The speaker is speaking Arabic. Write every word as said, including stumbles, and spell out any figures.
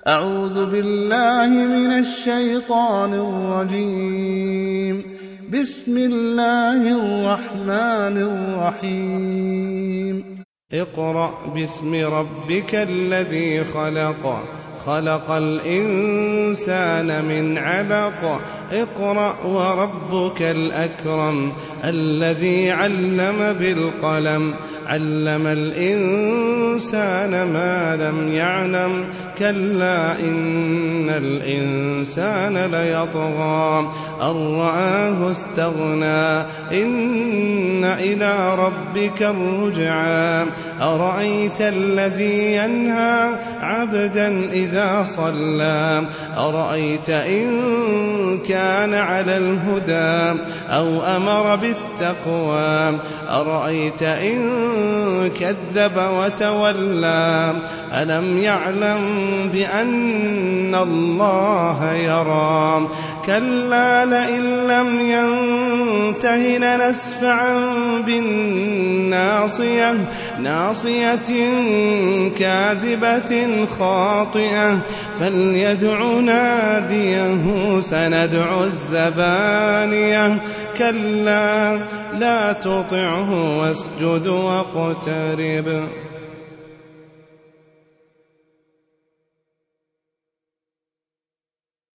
أعوذ بالله من الشيطان الرجيم. بسم الله الرحمن الرحيم. اقرأ باسم ربك الذي خلق خلق الإنسان من علق اقرأ وربك الأكرم الذي علم بالقلم علم الإنسان ما لم يعلم كلا إن الإنسان ليطغى أن رآه استغنى إن إلى ربك الرجعى أرأيت الذي ينهى عبدا إذا صلى أرأيت إن كان على الهدى أو أمر بالتقوى أرأيت إن كذب وتولى ألم يعلم بأن الله يرى كلا لئن لم ينته لنسفعا بالناصية ناصية كاذبة خاطئة فليدع ناديه سندع الزبانية كلا لا تطعه واسجد واقترب.